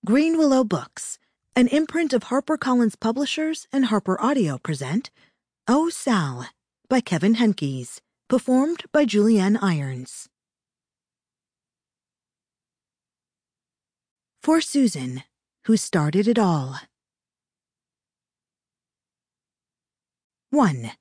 Green Willow Books, an imprint of HarperCollins Publishers and Harper Audio present Oh, Sal by Kevin Henkes, performed by Julianne Irons. For Susan, who started it all. 1.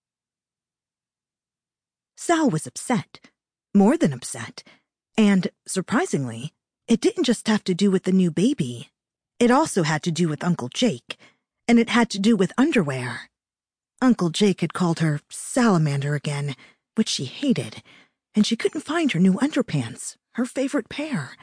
Sal was upset, more than upset, and, surprisingly, it didn't just have to do with the new baby. It also had to do with Uncle Jake, and it had to do with underwear. Uncle Jake had called her Salamander again, which she hated, and she couldn't find her new underpants, her favorite pair.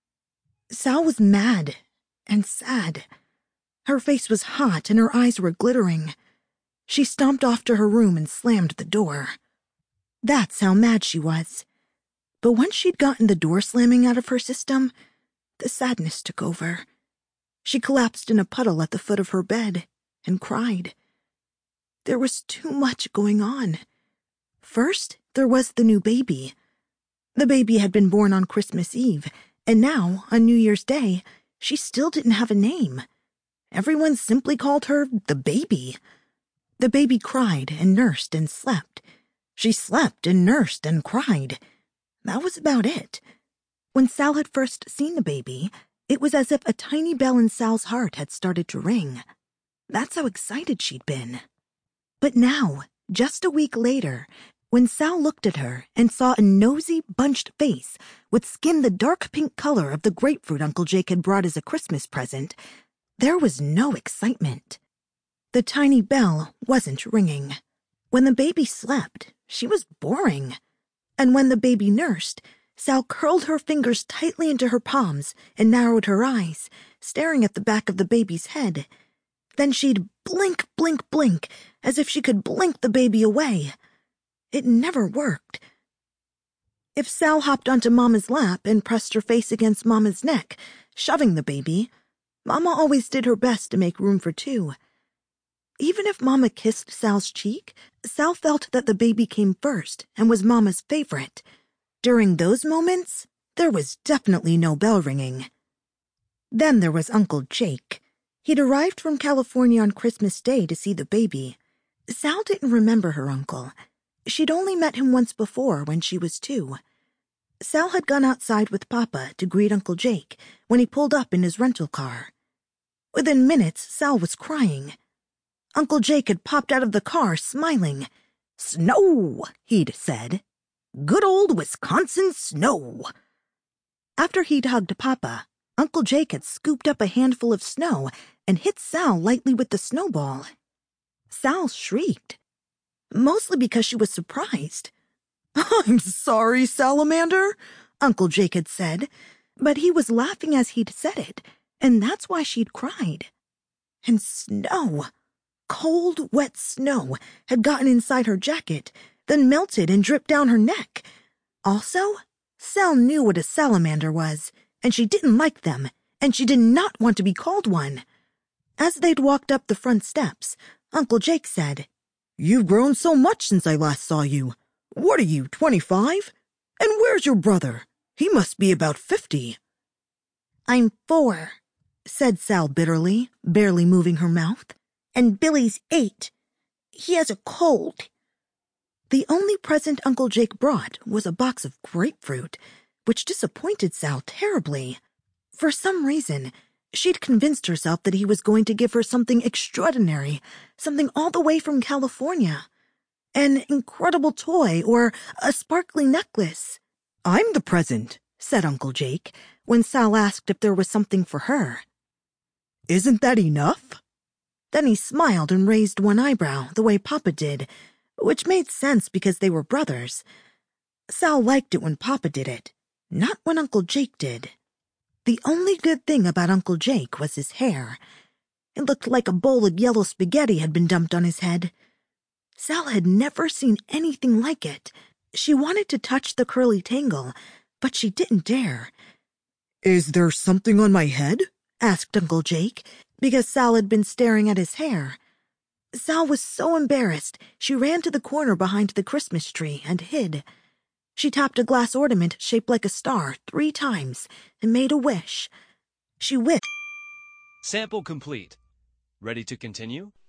Sal was mad and sad. Her face was hot and her eyes were glittering. She stomped off to her room and slammed the door. That's how mad she was. But once she'd gotten the door slamming out of her system, the sadness took over. She collapsed in a puddle at the foot of her bed and cried. There was too much going on. First, there was the new baby. The baby had been born on Christmas Eve, and now, on New Year's Day, she still didn't have a name. Everyone simply called her the baby. The baby cried and nursed and slept. She slept and nursed and cried. That was about it. When Sal had first seen the baby, it was as if a tiny bell in Sal's heart had started to ring. That's how excited she'd been. But now, just a week later, when Sal looked at her and saw a nosy, bunched face with skin the dark pink color of the grapefruit Uncle Jake had brought as a Christmas present, there was no excitement. The tiny bell wasn't ringing. When the baby slept, she was boring. And when the baby nursed, Sal curled her fingers tightly into her palms and narrowed her eyes, staring at the back of the baby's head. Then she'd blink, blink, blink, as if she could blink the baby away. It never worked. If Sal hopped onto Mama's lap and pressed her face against Mama's neck, shoving the baby, Mama always did her best to make room for two. Even if Mama kissed Sal's cheek, Sal felt that the baby came first and was Mama's favorite. During those moments, there was definitely no bell ringing. Then there was Uncle Jake. He'd arrived from California on Christmas Day to see the baby. Sal didn't remember her uncle. She'd only met him once before when she was 2. Sal had gone outside with Papa to greet Uncle Jake when he pulled up in his rental car. Within minutes, Sal was crying. Uncle Jake had popped out of the car, smiling. "Snow," he'd said. "Good old Wisconsin snow." After he'd hugged Papa, Uncle Jake had scooped up a handful of snow and hit Sal lightly with the snowball. Sal shrieked, mostly because she was surprised. "I'm sorry, Salamander," Uncle Jake had said, but he was laughing as he'd said it, and that's why she'd cried. And snow, cold, wet snow, had gotten inside her jacket, then melted and dripped down her neck. Also, Sal knew what a salamander was, and she didn't like them, and she did not want to be called one. As they'd walked up the front steps, Uncle Jake said, "You've grown so much since I last saw you. What are you, 25? And where's your brother? He must be about 50. "I'm 4, said Sal bitterly, barely moving her mouth. "And Billy's 8. He has a cold." The only present Uncle Jake brought was a box of grapefruit, which disappointed Sal terribly. For some reason, she'd convinced herself that he was going to give her something extraordinary, something all the way from California. An incredible toy or a sparkling necklace. "I'm the present," said Uncle Jake, when Sal asked if there was something for her. "Isn't that enough?" Then he smiled and raised one eyebrow, the way Papa did, which made sense because they were brothers. Sal liked it when Papa did it, not when Uncle Jake did. The only good thing about Uncle Jake was his hair. It looked like a bowl of yellow spaghetti had been dumped on his head. Sal had never seen anything like it. She wanted to touch the curly tangle, but she didn't dare. "Is there something on my head?" asked Uncle Jake, because Sal had been staring at his hair. Sal was so embarrassed, she ran to the corner behind the Christmas tree and hid. She tapped a glass ornament shaped like a star 3 times and made a wish. She wished Sample complete. Ready to continue?